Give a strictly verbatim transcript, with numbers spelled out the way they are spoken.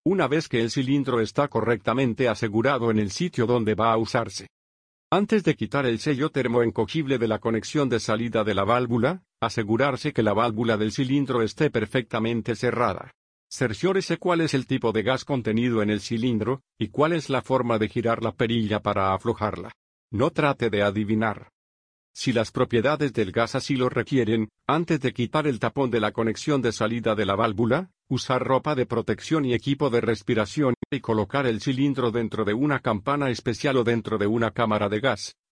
una vez que el cilindro está correctamente asegurado en el sitio donde va a usarse. Antes de quitar el sello termoencogible de la conexión de salida de la válvula, asegurarse que la válvula del cilindro esté perfectamente cerrada. Cerciórese cuál es el tipo de gas contenido en el cilindro, y cuál es la forma de girar la perilla para aflojarla. No trate de adivinar. Si las propiedades del gas así lo requieren, antes de quitar el tapón de la conexión de salida de la válvula, usar ropa de protección y equipo de respiración, y colocar el cilindro dentro de una campana especial o dentro de una cámara de gas.